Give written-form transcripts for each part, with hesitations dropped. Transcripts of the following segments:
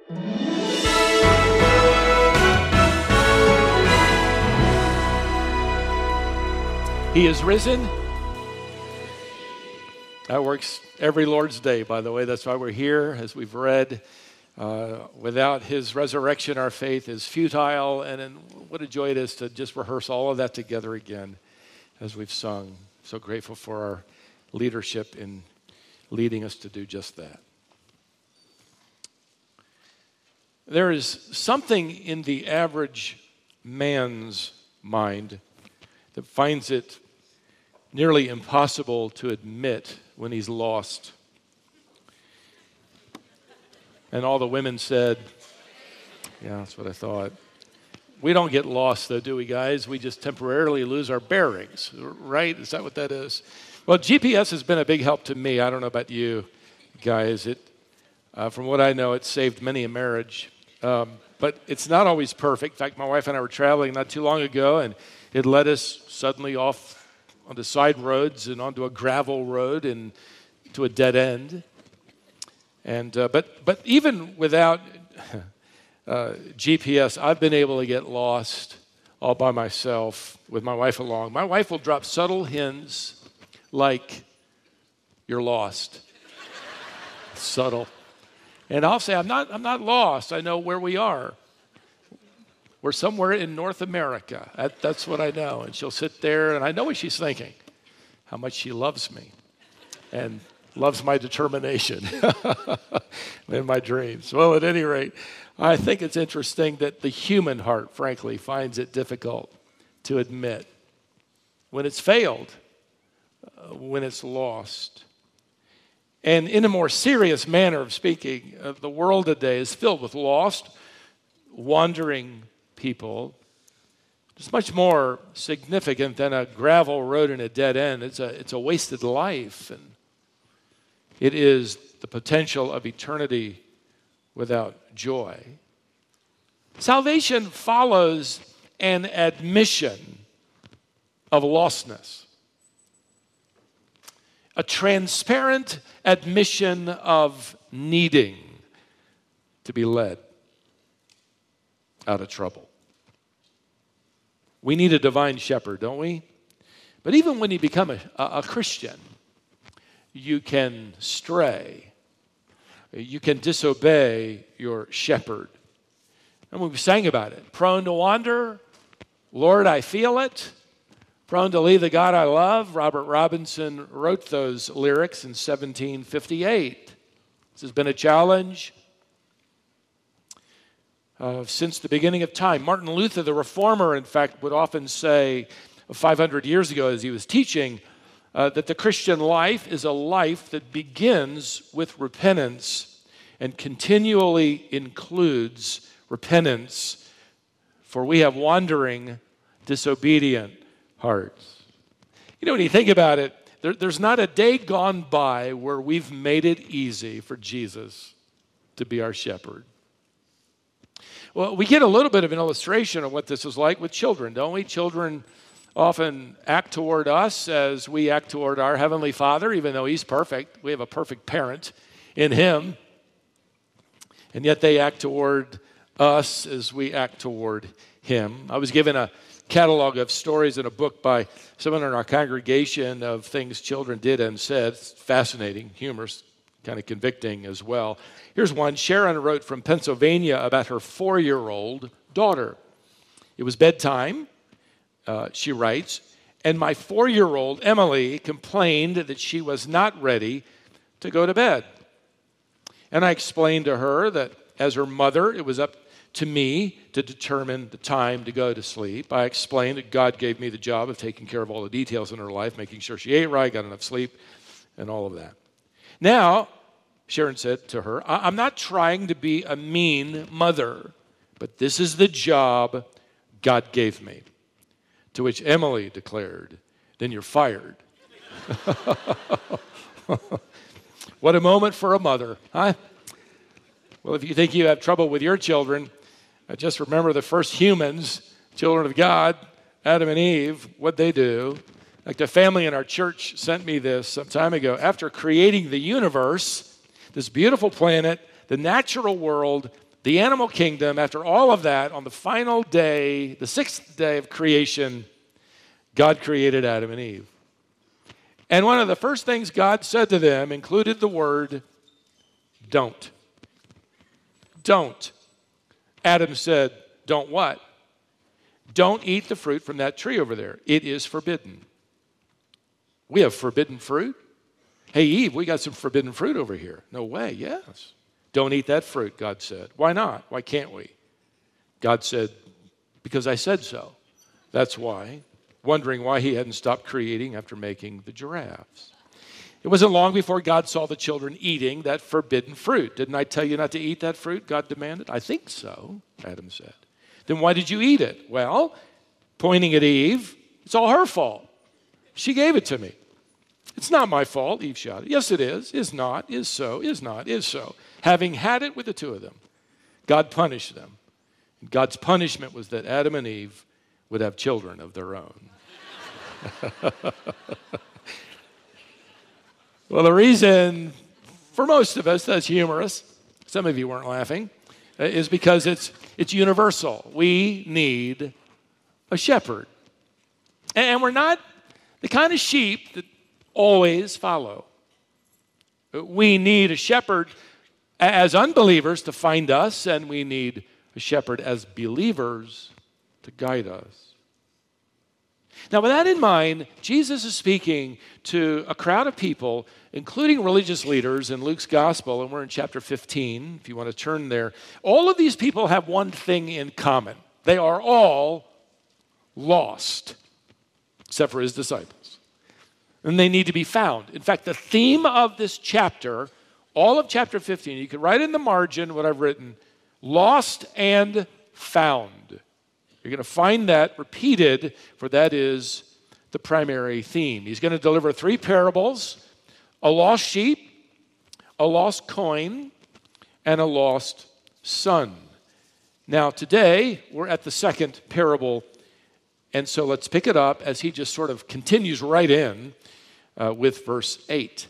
He is risen. That works every Lord's Day, by the way. That's why we're here, as we've read. Without his resurrection, our faith is futile. And what a joy it is to just rehearse all of that together again as we've sung. So grateful for our leadership in leading us to do just that. There is something in the average man's mind that finds it nearly impossible to admit when he's lost. And all the women said, yeah, that's what I thought. We don't get lost, though, do we, guys? We just temporarily lose our bearings, right? Is that what that is? Well, GPS has been a big help to me. I don't know about you guys. From what I know, it saved many a marriage. But it's not always perfect. In fact, my wife and I were traveling not too long ago, and it led us suddenly off onto side roads and onto a gravel road and to a dead end. And but even without GPS, I've been able to get lost all by myself with my wife along. My wife will drop subtle hints like, "You're lost." Subtle. And I'll say, I'm not lost. I know where we are. We're somewhere in North America. That's what I know. And she'll sit there, and I know what she's thinking, how much she loves me and loves my determination in my dreams. Well, at any rate, I think it's interesting that the human heart, frankly, finds it difficult to admit when it's failed, when it's lost. And in a more serious manner of speaking, the world today is filled with lost, wandering people. It's much more significant than a gravel road and a dead end. It's a wasted life, and it is the potential of eternity without joy. Salvation follows an admission of lostness, a transparent admission of needing to be led out of trouble. We need a divine shepherd, don't we? But even when you become a Christian, you can stray. You can disobey your shepherd. And we sang about it. Prone to wander, Lord, I feel it. Prone to leave the God I love. Robert Robinson wrote those lyrics in 1758. This has been a challenge since the beginning of time. Martin Luther, the reformer, in fact, would often say 500 years ago as he was teaching that the Christian life is a life that begins with repentance and continually includes repentance, for we have wandering, disobedient hearts. You know, when you think about it, there's not a day gone by where we've made it easy for Jesus to be our shepherd. Well, we get a little bit of an illustration of what this is like with children, don't we? Children often act toward us as we act toward our Heavenly Father, even though He's perfect. We have a perfect parent in Him. And yet they act toward us as we act toward Him. I was given a catalog of stories in a book by someone in our congregation of things children did and said. It's fascinating, humorous, kind of convicting as well. Here's one. Sharon wrote from Pennsylvania about her 4-year-old daughter. It was bedtime, she writes, and my 4-year-old Emily complained that she was not ready to go to bed. And I explained to her that as her mother, it was up to me to determine the time to go to sleep. I explained that God gave me the job of taking care of all the details in her life, making sure she ate right, got enough sleep, and all of that. Now, Sharon said to her, I'm not trying to be a mean mother, but this is the job God gave me. To which Emily declared, then you're fired. What a moment for a mother, huh? Well, if you think you have trouble with your children, just remember the first humans, children of God, Adam and Eve, what'd they do? Like the family in our church sent me this some time ago. After creating the universe, this beautiful planet, the natural world, the animal kingdom, after all of that, on the final day, the sixth day of creation, God created Adam and Eve. And one of the first things God said to them included the word, don't. Don't. Adam said, don't what? Don't eat the fruit from that tree over there. It is forbidden. We have forbidden fruit? Hey, Eve, we got some forbidden fruit over here. No way, yes. Don't eat that fruit, God said. Why not? Why can't we? God said, because I said so. That's why. Wondering why he hadn't stopped creating after making the giraffes. It wasn't long before God saw the children eating that forbidden fruit. Didn't I tell you not to eat that fruit? God demanded. I think so, Adam said. Then why did you eat it? Well, pointing at Eve, it's all her fault. She gave it to me. It's not my fault, Eve shouted. Yes, it is not, is so, is not, is so. Having had it with the two of them, God punished them. And God's punishment was that Adam and Eve would have children of their own. Well, the reason for most of us that's humorous, some of you weren't laughing, is because it's universal. We need a shepherd. And we're not the kind of sheep that always follow. We need a shepherd as unbelievers to find us, and we need a shepherd as believers to guide us. Now, with that in mind, Jesus is speaking to a crowd of people, including religious leaders in Luke's gospel, and we're in chapter 15, if you want to turn there. All of these people have one thing in common. They are all lost, except for his disciples. And they need to be found. In fact, the theme of this chapter, all of chapter 15, you can write in the margin what I've written, lost and found. You're going to find that repeated, for that is the primary theme. He's going to deliver 3 parables, a lost sheep, a lost coin, and a lost son. Now, today, we're at the second parable, and so let's pick it up as he just sort of continues right in with verse 8.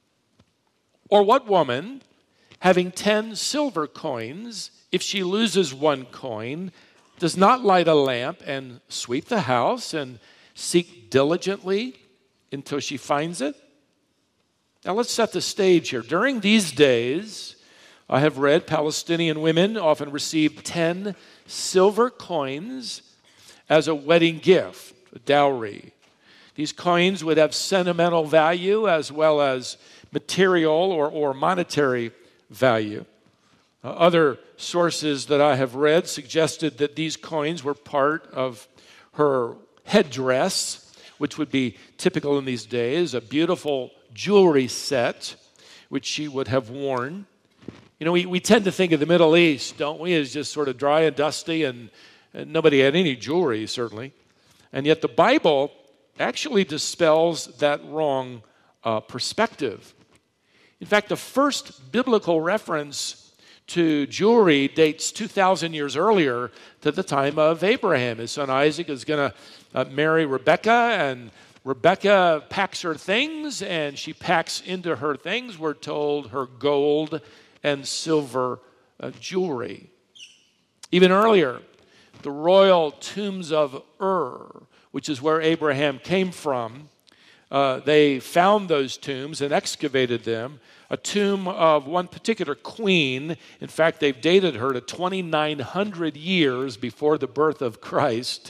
Or what woman, having 10 silver coins, if she loses 1 coin, does not light a lamp and sweep the house and seek diligently until she finds it? Now let's set the stage here. During these days, I have read Palestinian women often receive 10 silver coins as a wedding gift, a dowry. These coins would have sentimental value as well as material or monetary value. Other sources that I have read suggested that these coins were part of her headdress, which would be typical in these days, a beautiful jewelry set which she would have worn. You know, we tend to think of the Middle East, don't we, as just sort of dry and dusty, and nobody had any jewelry, certainly. And yet the Bible actually dispels that wrong perspective. In fact, the first biblical reference to jewelry dates 2,000 years earlier to the time of Abraham. His son Isaac is going to marry Rebekah, and Rebekah packs her things, and she packs into her things, we're told, her gold and silver jewelry. Even earlier, the royal tombs of Ur, which is where Abraham came from, they found those tombs and excavated them. A tomb of one particular queen. In fact, they've dated her to 2,900 years before the birth of Christ.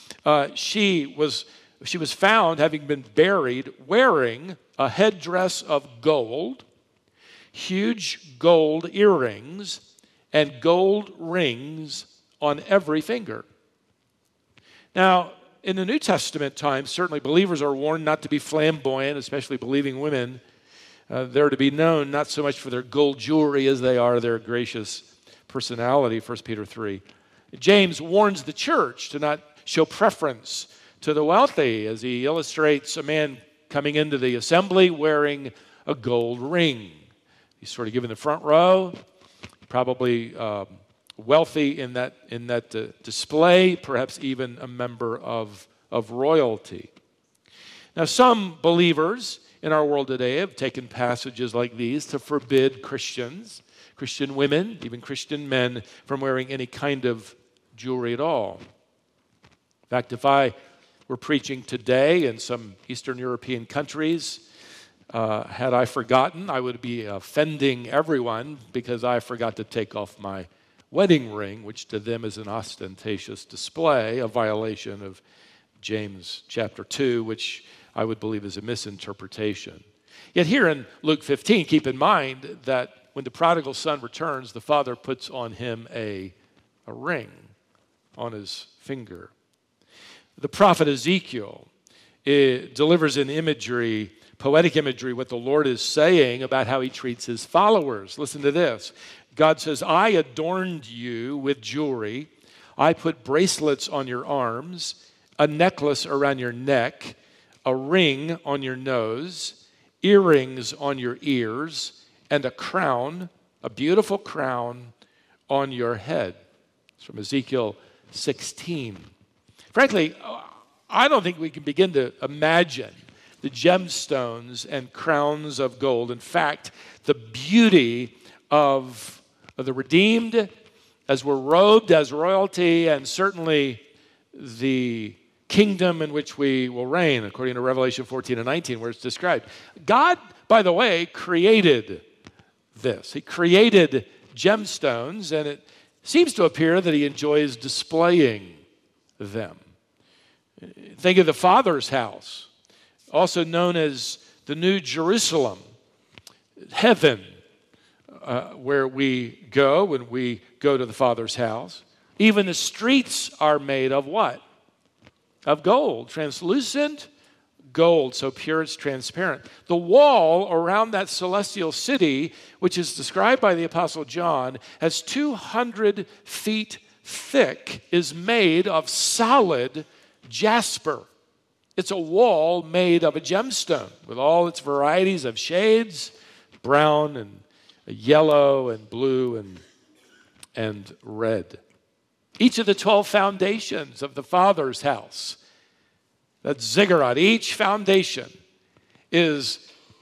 She was found having been buried wearing a headdress of gold, huge gold earrings, and gold rings on every finger. Now, in the New Testament times, certainly believers are warned not to be flamboyant, especially believing women. They're to be known not so much for their gold jewelry as they are their gracious personality, 1 Peter 3. James warns the church to not show preference to the wealthy as he illustrates a man coming into the assembly wearing a gold ring. He's sort of given the front row, probably wealthy in that display, perhaps even a member of royalty. Now, some believers in our world today have taken passages like these to forbid Christians Christian women, even Christian men, from wearing any kind of jewelry at all. In fact, if I were preaching today in some Eastern European countries, had I forgotten, I would be offending everyone because I forgot to take off my wedding ring, which to them is an ostentatious display, a violation of James chapter 2, which I would believe is a misinterpretation. Yet here in Luke 15, keep in mind that when the prodigal son returns, the father puts on him a ring on his finger. The prophet Ezekiel delivers in imagery, poetic imagery, what the Lord is saying about how he treats his followers. Listen to this. God says, I adorned you with jewelry. I put bracelets on your arms, a necklace around your neck, a ring on your nose, earrings on your ears, and a crown, a beautiful crown on your head. It's from Ezekiel 16. Frankly, I don't think we can begin to imagine the gemstones and crowns of gold. In fact, the beauty of the redeemed as we're robed as royalty, and certainly the kingdom in which we will reign, according to Revelation 14 and 19, where it's described. God, by the way, created this. He created gemstones, and it seems to appear that he enjoys displaying them. Think of the Father's house, also known as the New Jerusalem, heaven, where we go when we go to the Father's house. Even the streets are made of what? Of gold, translucent gold, so pure it's transparent. The wall around that celestial city, which is described by the Apostle John as 200 feet thick, is made of solid jasper. It's a wall made of a gemstone with all its varieties of shades, brown and yellow and blue and red. Each of the 12 foundations of the Father's house, that ziggurat, each foundation is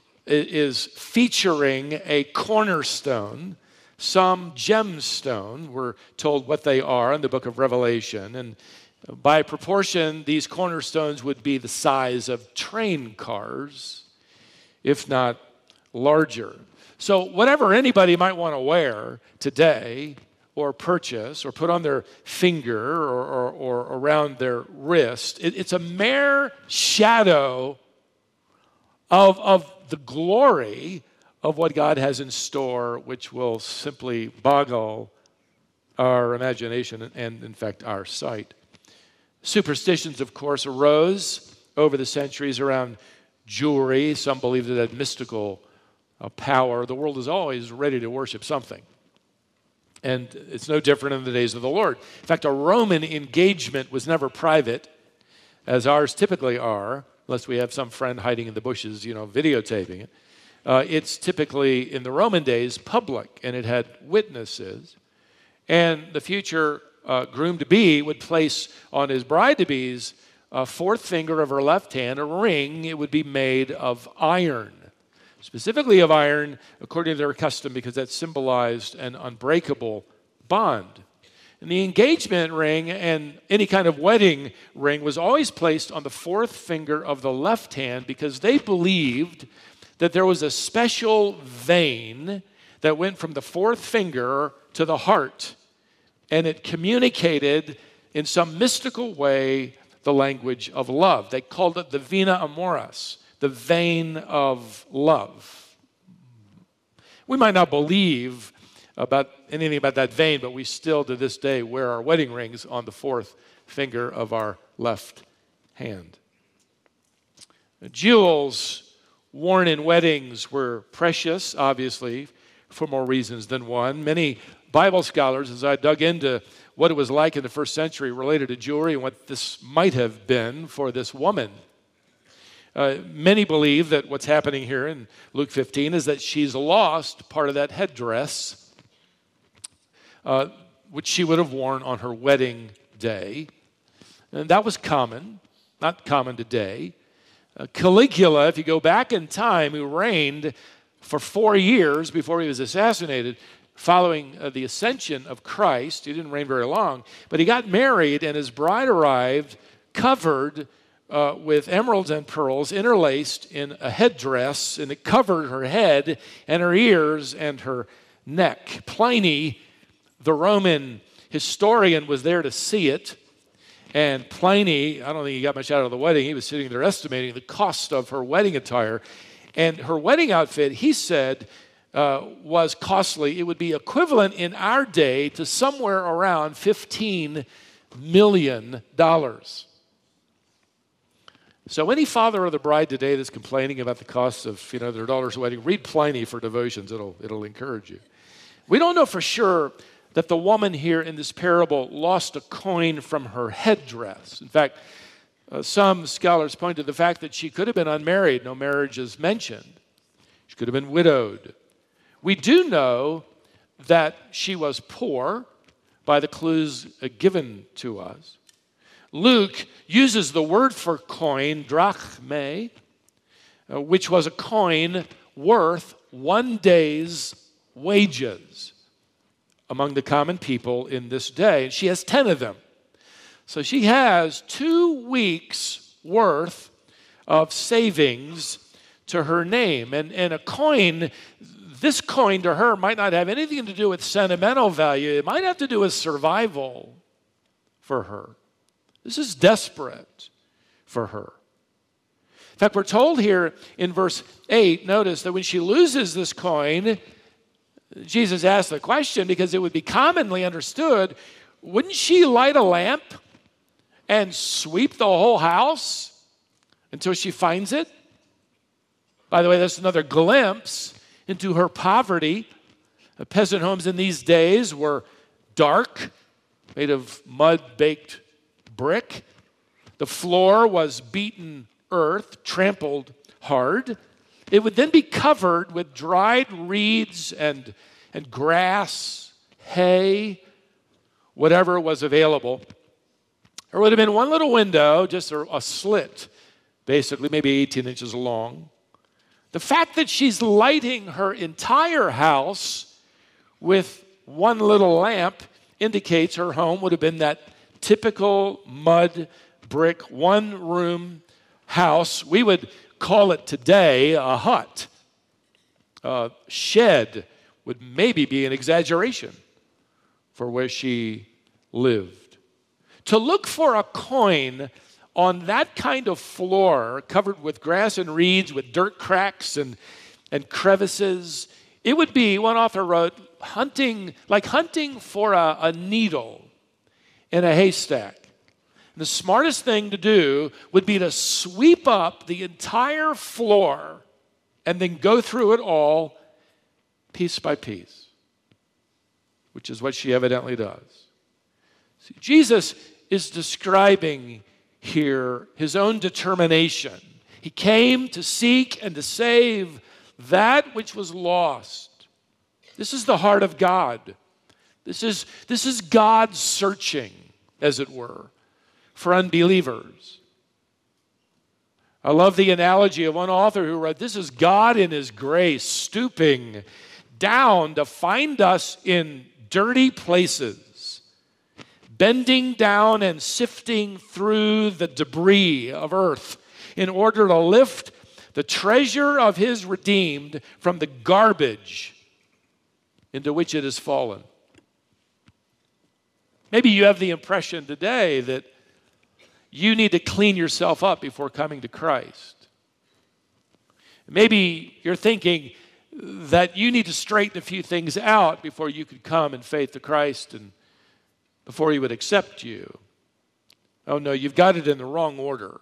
featuring a cornerstone, some gemstone. We're told what they are in the book of Revelation. And by proportion, these cornerstones would be the size of train cars, if not larger. So whatever anybody might want to wear today, or purchase, or put on their finger, or around their wrist, it's a mere shadow of the glory of what God has in store, which will simply boggle our imagination and, in fact, our sight. Superstitions, of course, arose over the centuries around jewelry. Some believed it had mystical power. The world is always ready to worship something. And it's no different in the days of the Lord. In fact, a Roman engagement was never private, as ours typically are, unless we have some friend hiding in the bushes, videotaping it. It's typically, in the Roman days, public, and it had witnesses. And the future groom-to-be would place on his bride-to-be's fourth finger of her left hand a ring. It would be made of iron. Specifically of iron, according to their custom, because that symbolized an unbreakable bond. And the engagement ring and any kind of wedding ring was always placed on the fourth finger of the left hand because they believed that there was a special vein that went from the fourth finger to the heart, and it communicated in some mystical way the language of love. They called it the vena amoris, the vein of love. We might not believe about anything about that vein, but we still to this day wear our wedding rings on the fourth finger of our left hand. Jewels worn in weddings were precious, obviously, for more reasons than one. Many Bible scholars, as I dug into what it was like in the first century related to jewelry and what this might have been for this woman, many believe that what's happening here in Luke 15 is that she's lost part of that headdress, which she would have worn on her wedding day. And that was common, not common today. Caligula, if you go back in time, who reigned for 4 years before he was assassinated, following the ascension of Christ. He didn't reign very long, but he got married, and his bride arrived covered with emeralds and pearls interlaced in a headdress, and it covered her head and her ears and her neck. Pliny, the Roman historian, was there to see it. And Pliny, I don't think he got much out of the wedding. He was sitting there estimating the cost of her wedding attire. And her wedding outfit, he said, was costly. It would be equivalent in our day to somewhere around $15 million. So any father of the bride today that's complaining about the cost of their daughter's wedding, read Pliny for devotions. It'll encourage you. We don't know for sure that the woman here in this parable lost a coin from her headdress. In fact, some scholars point to the fact that she could have been unmarried. No marriage is mentioned. She could have been widowed. We do know that she was poor by the clues given to us. Luke uses the word for coin, drachme, which was a coin worth 1 day's wages among the common people in this day. And she has 10 of them. So she has 2 weeks' worth of savings to her name. And a coin, this coin to her might not have anything to do with sentimental value. It might have to do with survival for her. This is desperate for her. In fact, we're told here in verse 8, notice that when she loses this coin, Jesus asked the question because it would be commonly understood, wouldn't she light a lamp and sweep the whole house until she finds it? By the way, that's another glimpse into her poverty. Peasant homes in these days were dark, made of mud-baked brick. The floor was beaten earth, trampled hard. It would then be covered with dried reeds and grass, hay, whatever was available. There would have been one little window, just a slit, basically, maybe 18 inches long. The fact that she's lighting her entire house with one little lamp indicates her home would have been that typical mud brick, one-room house. We would call it today a hut. Shed would maybe be an exaggeration for where she lived. To look for a coin on that kind of floor, covered with grass and reeds, with dirt cracks and crevices, it would be, one author wrote, hunting for a needle in a haystack. The smartest thing to do would be to sweep up the entire floor and then go through it all piece by piece, which is what she evidently does. See, Jesus is describing here his own determination. He came to seek and to save that which was lost. This is the heart of God. This is God searching, as it were, for unbelievers. I love the analogy of one author who wrote, this is God in his grace stooping down to find us in dirty places, bending down and sifting through the debris of earth in order to lift the treasure of his redeemed from the garbage into which it has fallen. Maybe you have the impression today that you need to clean yourself up before coming to Christ. Maybe you're thinking that you need to straighten a few things out before you could come in faith to Christ and before he would accept you. Oh no, you've got it in the wrong order.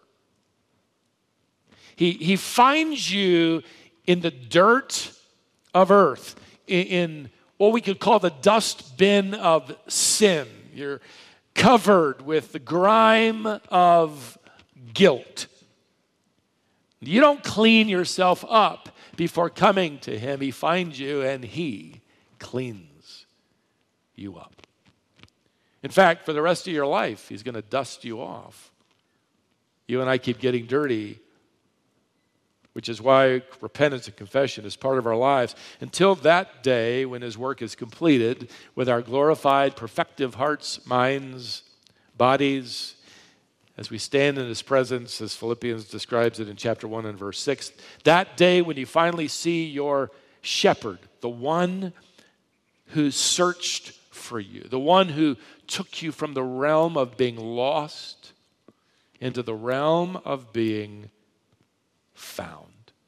He finds you in the dirt of earth, in what we could call the dustbin of sin. You're covered with the grime of guilt. You don't clean yourself up before coming to him. He finds you and he cleans you up. In fact, for the rest of your life, he's going to dust you off. You and I keep getting dirty which is why repentance and confession is part of our lives, until that day when his work is completed with our glorified, perfective hearts, minds, bodies, as we stand in his presence, as Philippians describes it in chapter 1 and verse 6. That day when you finally see your shepherd, the one who searched for you, the one who took you from the realm of being lost into the realm of being found.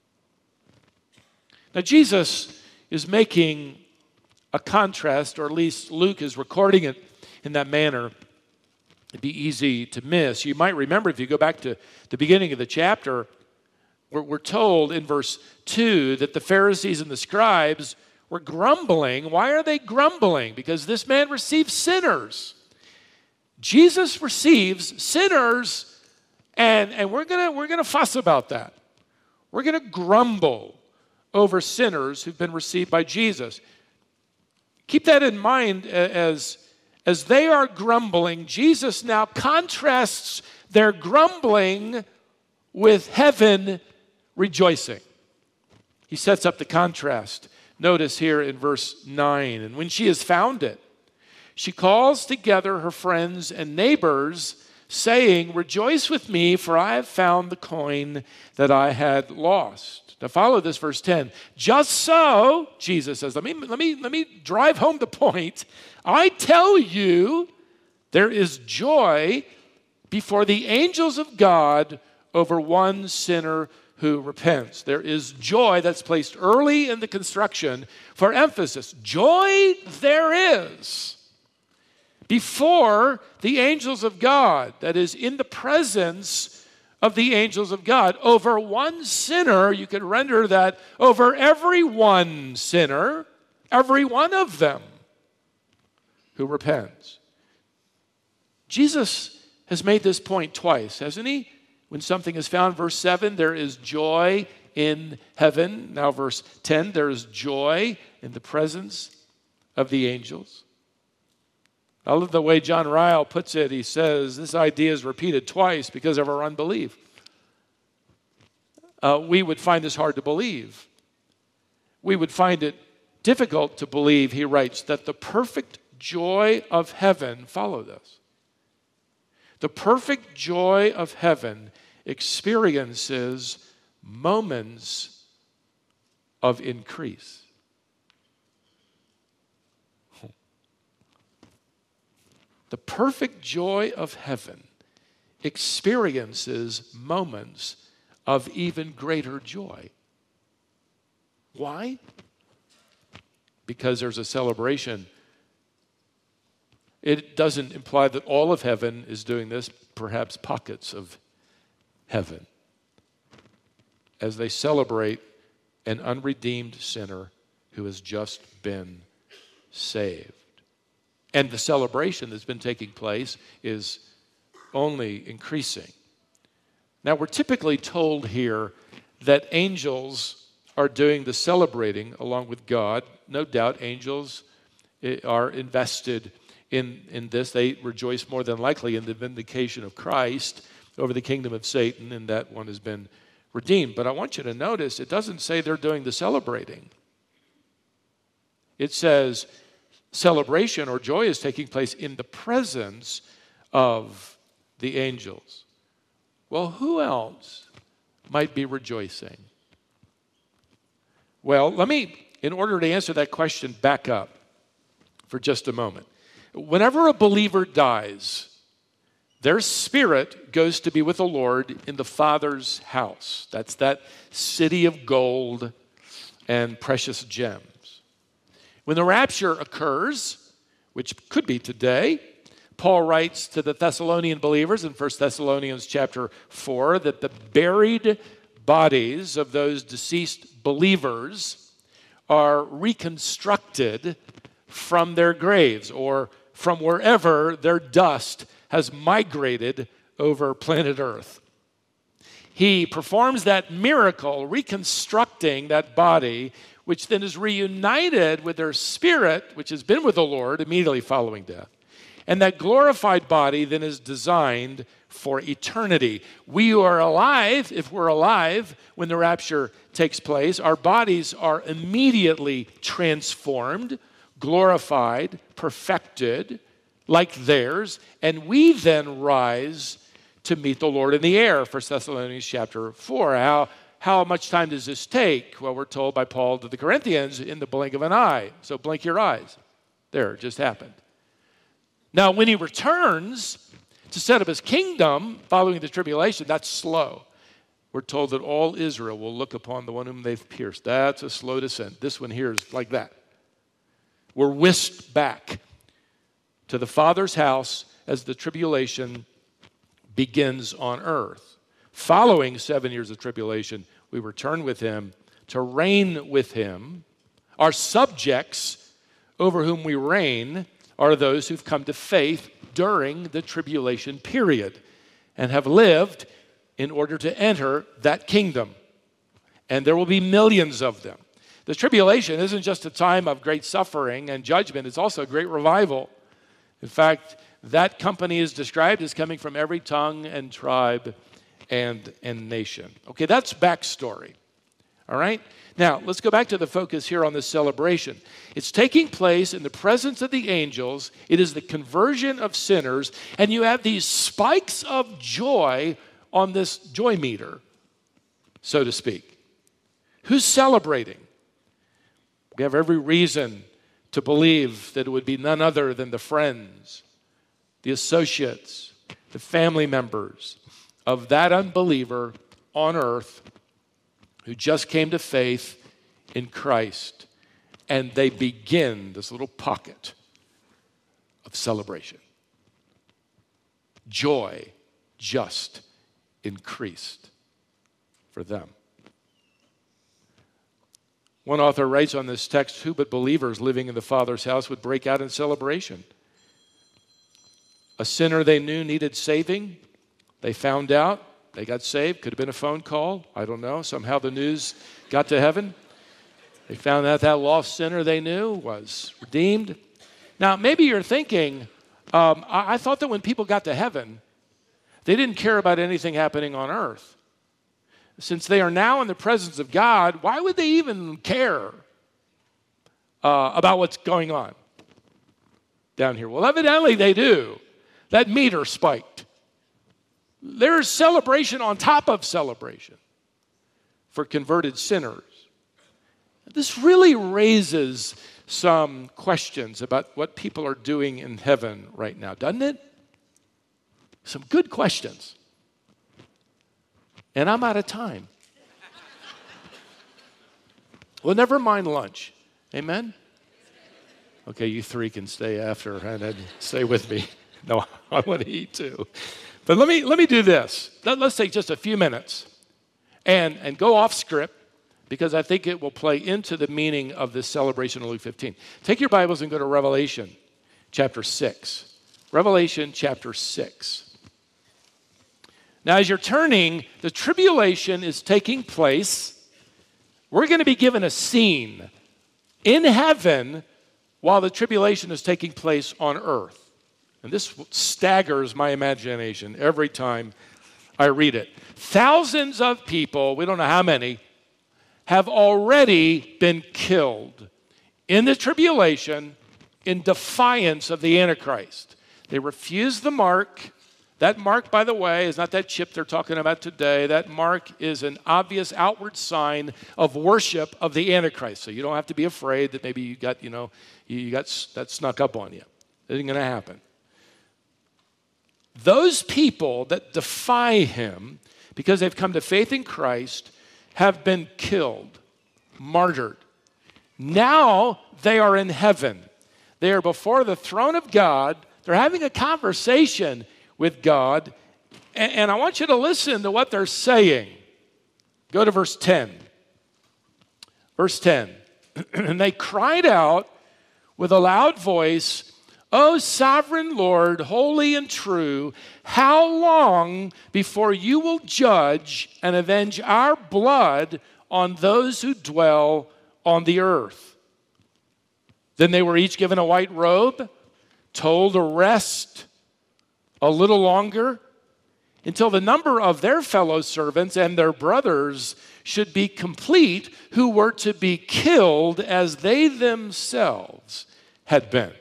Now, Jesus is making a contrast, or at least Luke is recording it in that manner. It'd be easy to miss. You might remember, if you go back to the beginning of the chapter, we're told in verse 2 that the Pharisees and the scribes were grumbling. Why are they grumbling? Because this man receives sinners. Jesus receives sinners, and we're gonna fuss about that. We're gonna grumble over sinners who've been received by Jesus. Keep that in mind as they are grumbling. Jesus now contrasts their grumbling with heaven rejoicing. He sets up the contrast. Notice here in verse 9, and when she has found it, she calls together her friends and neighbors, saying, "Rejoice with me, for I have found the coin that I had lost." Now follow this, verse 10. Just so, Jesus says, let me drive home the point. I tell you, there is joy before the angels of God over one sinner who repents. There is joy that's placed early in the construction for emphasis. Joy there is before the angels of God, that is, in the presence of the angels of God. Over one sinner, you could render that over every one sinner, every one of them who repents. Jesus has made this point twice, hasn't he? When something is found, verse 7, there is joy in heaven. Now verse 10, there is joy in the presence of the angels. I love the way John Ryle puts it. He says, this idea is repeated twice because of our unbelief. We would find this hard to believe. We would find it difficult to believe, he writes, that the perfect joy of heaven, follow this, the perfect joy of heaven experiences moments of increase. The perfect joy of heaven experiences moments of even greater joy. Why? Because there's a celebration. It doesn't imply that all of heaven is doing this, perhaps pockets of heaven, as they celebrate an unredeemed sinner who has just been saved. And the celebration that's been taking place is only increasing. Now, we're typically told here that angels are doing the celebrating along with God. No doubt angels are invested in this. They rejoice more than likely in the vindication of Christ over the kingdom of Satan, and that one has been redeemed. But I want you to notice, it doesn't say they're doing the celebrating. It says celebration or joy is taking place in the presence of the angels. Well, who else might be rejoicing? Well, let me, in order to answer that question, back up for just a moment. Whenever a believer dies, their spirit goes to be with the Lord in the Father's house. That's that city of gold and precious gems. When the rapture occurs, which could be today, Paul writes to the Thessalonian believers in 1 Thessalonians chapter 4 that the buried bodies of those deceased believers are reconstructed from their graves or from wherever their dust has migrated over planet Earth. He performs that miracle, reconstructing that body, which then is reunited with their spirit, which has been with the Lord immediately following death. And that glorified body then is designed for eternity. We are alive, if we're alive, when the rapture takes place. Our bodies are immediately transformed, glorified, perfected, like theirs, and we then rise to meet the Lord in the air, 1 Thessalonians chapter 4. How much time does this take? Well, we're told by Paul to the Corinthians, in the blink of an eye. So blink your eyes. There, it just happened. Now, when he returns to set up his kingdom following the tribulation, that's slow. We're told that all Israel will look upon the one whom they've pierced. That's a slow descent. This one here is like that. We're whisked back to the Father's house as the tribulation begins on earth. Following 7 years of tribulation, we return with him to reign with him. Our subjects over whom we reign are those who've come to faith during the tribulation period and have lived in order to enter that kingdom. And there will be millions of them. The tribulation isn't just a time of great suffering and judgment, it's also a great revival. In fact, that company is described as coming from every tongue and tribe and nation. Okay, that's backstory. All right? Now, let's go back to the focus here on this celebration. It's taking place in the presence of the angels. It is the conversion of sinners, and you have these spikes of joy on this joy meter, so to speak. Who's celebrating? We have every reason to believe that it would be none other than the friends, the associates, the family members of that unbeliever on earth who just came to faith in Christ. And they begin this little pocket of celebration. Joy just increased for them. One author writes on this text, who but believers living in the Father's house would break out in celebration? A sinner they knew needed saving. They found out. They got saved. Could have been a phone call. I don't know. Somehow the news got to heaven. They found out that lost sinner they knew was redeemed. Now, maybe you're thinking, I thought that when people got to heaven, they didn't care about anything happening on earth. Since they are now in the presence of God, why would they even care about what's going on down here? Well, evidently they do. That meter spiked. There's celebration on top of celebration for converted sinners. This really raises some questions about what people are doing in heaven right now, doesn't it? Some good questions. And I'm out of time. Well, never mind lunch. Amen? Okay, you three can stay after and stay with me. No, I want to eat too. But let me do this. Let's take just a few minutes and go off script, because I think it will play into the meaning of this celebration of Luke 15. Take your Bibles and go to Revelation chapter 6. Revelation chapter 6. Now, as you're turning, the tribulation is taking place. We're going to be given a scene in heaven while the tribulation is taking place on earth. And this staggers my imagination every time I read it. Thousands of people, we don't know how many, have already been killed in the tribulation in defiance of the Antichrist. They refuse the mark. That mark, by the way, is not that chip they're talking about today. That mark is an obvious outward sign of worship of the Antichrist. So you don't have to be afraid that maybe you got that snuck up on you. It isn't going to happen. Those people that defy him because they've come to faith in Christ have been killed, martyred. Now they are in heaven. They are before the throne of God. They're having a conversation with God. And I want you to listen to what they're saying. Go to verse 10. Verse 10. And they cried out with a loud voice, "O sovereign Lord, holy and true, how long before you will judge and avenge our blood on those who dwell on the earth?" Then they were each given a white robe, told to rest a little longer until the number of their fellow servants and their brothers should be complete, who were to be killed as they themselves had been.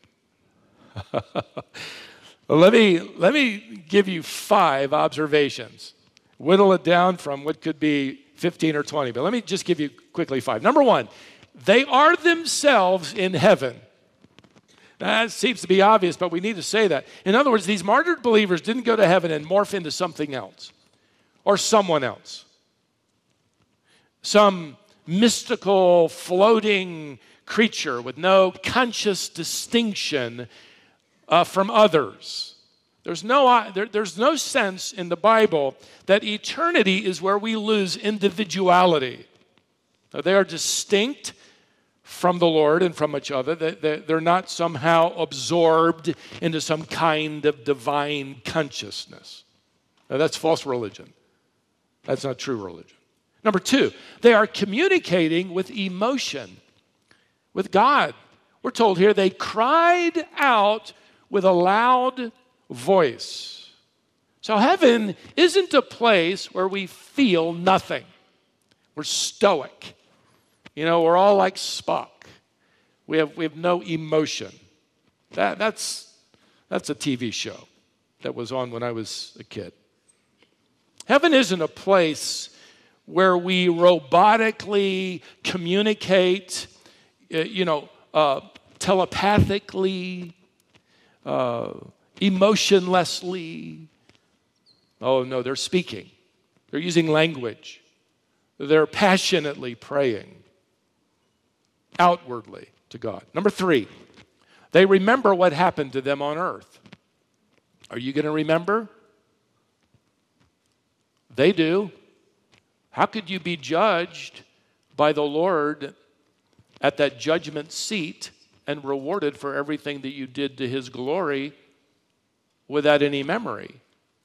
Let me give you 5 observations. Whittle it down from what could be 15 or 20, but let me just give you quickly 5. Number 1, they are themselves in heaven. That seems to be obvious, but we need to say that. In other words, these martyred believers didn't go to heaven and morph into something else or someone else. Some mystical, floating creature with no conscious distinction from others. There's no sense in the Bible that eternity is where we lose individuality. Now, they are distinct from the Lord and from each other. They're not somehow absorbed into some kind of divine consciousness. Now, that's false religion. That's not true religion. Number 2, they are communicating with emotion, with God. We're told here they cried out with a loud voice. So heaven isn't a place where we feel nothing. We're stoic. You know, we're all like Spock. We have no emotion. That's a TV show that was on when I was a kid. Heaven isn't a place where we robotically communicate, telepathically, emotionlessly. Oh, no, they're speaking. They're using language. They're passionately praying outwardly to God. Number 3, they remember what happened to them on earth. Are you going to remember? They do. How could you be judged by the Lord at that judgment seat and rewarded for everything that you did to His glory without any memory?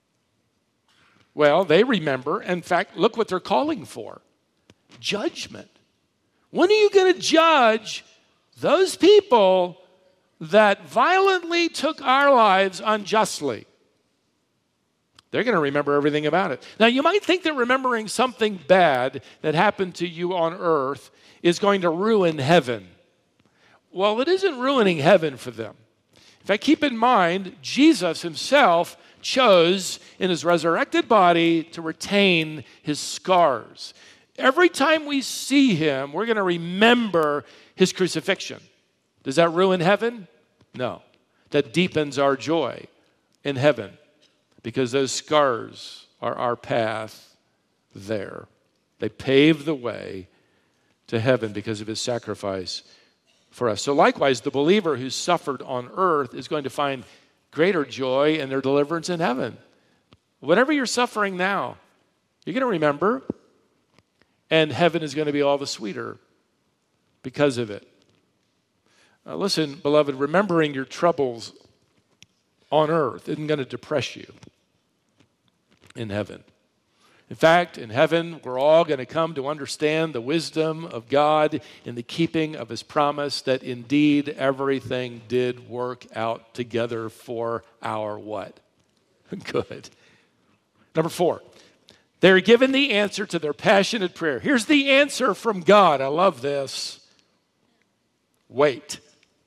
Well, they remember. In fact, look what they're calling for. Judgment. When are you going to judge those people that violently took our lives unjustly? They're going to remember everything about it. Now, you might think that remembering something bad that happened to you on earth is going to ruin heaven. Well, it isn't ruining heaven for them. In fact, keep in mind, Jesus Himself chose in His resurrected body to retain His scars. Every time we see Him, we're going to remember His crucifixion. Does that ruin heaven? No. That deepens our joy in heaven, because those scars are our path there. They pave the way to heaven because of His sacrifice for us. So likewise, the believer who suffered on earth is going to find greater joy in their deliverance in heaven. Whatever you're suffering now, you're going to remember, and heaven is going to be all the sweeter because of it. Listen, beloved, remembering your troubles on earth isn't going to depress you in heaven. In fact, in heaven, we're all going to come to understand the wisdom of God in the keeping of His promise that indeed everything did work out together for our what? Good. Number 4, they're given the answer to their passionate prayer. Here's the answer from God. I love this. Wait.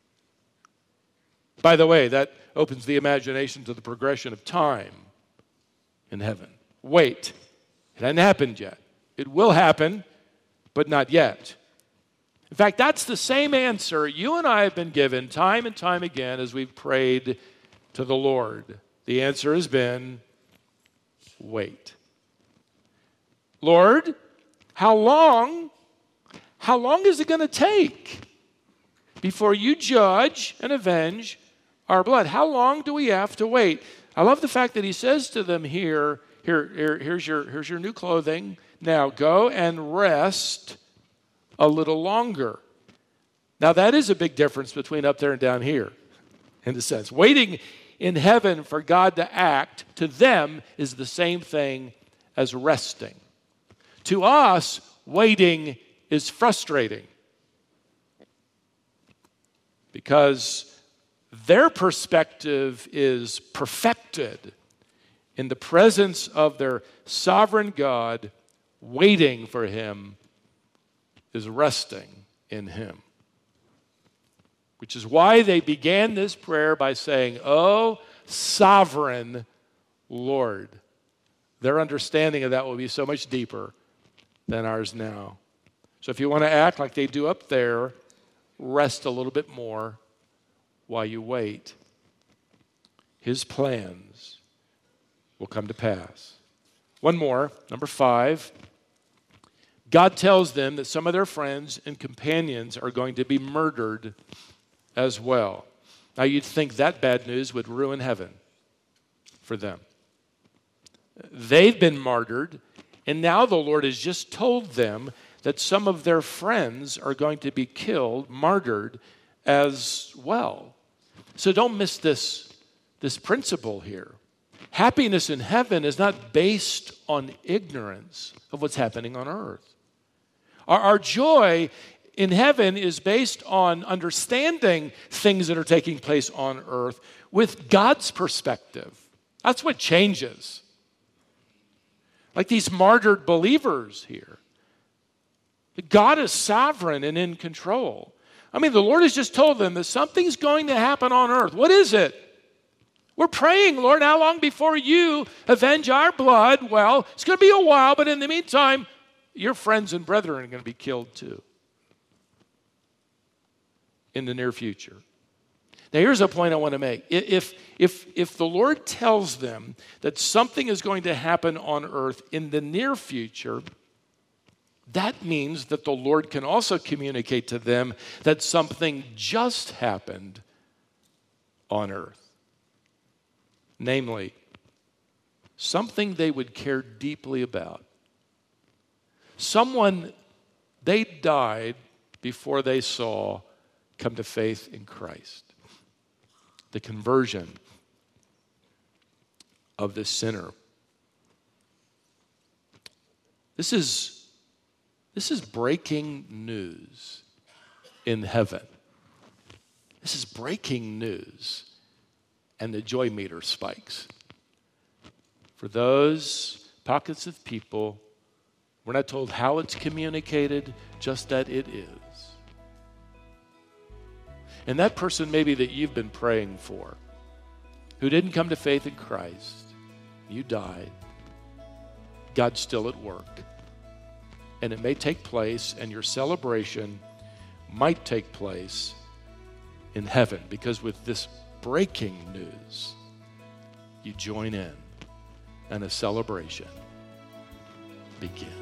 By the way, that opens the imagination to the progression of time in heaven. Wait. It hasn't happened yet. It will happen, but not yet. In fact, that's the same answer you and I have been given time and time again as we've prayed to the Lord. The answer has been, wait. Lord, how long is it going to take before you judge and avenge our blood? How long do we have to wait? I love the fact that He says to them here's your new clothing. Now go and rest a little longer. Now that is a big difference between up there and down here, in a sense. Waiting in heaven for God to act, to them, is the same thing as resting. To us, waiting is frustrating because Their perspective is perfected in the presence of their sovereign God, waiting for him, is resting in him. Which is why they began this prayer by saying, "Oh, sovereign Lord." Their understanding of that will be so much deeper than ours now. So if you want to act like they do up there, rest a little bit more while you wait. His plans will come to pass. One more, number 5. God tells them that some of their friends and companions are going to be murdered as well. Now you'd think that bad news would ruin heaven for them. They've been martyred, and now the Lord has just told them that some of their friends are going to be killed, martyred as well. So don't miss this principle here. Happiness in heaven is not based on ignorance of what's happening on earth. Our joy in heaven is based on understanding things that are taking place on earth with God's perspective. That's what changes. Like these martyred believers here. God is sovereign and in control. I mean, the Lord has just told them that something's going to happen on earth. What is it? We're praying, Lord, how long before you avenge our blood? Well, it's going to be a while, but in the meantime, your friends and brethren are going to be killed too in the near future. Now, here's a point I want to make. If the Lord tells them that something is going to happen on earth in the near future, that means that the Lord can also communicate to them that something just happened on earth. Namely, something they would care deeply about. Someone they died before they saw come to faith in Christ. The conversion of the sinner. This is breaking news in heaven. This is breaking news. And the joy meter spikes. For those pockets of people, we're not told how it's communicated, just that it is. And that person maybe that you've been praying for, who didn't come to faith in Christ, you died, God's still at work. And it may take place, and your celebration might take place in heaven, because with this breaking news, you join in, and a celebration begins.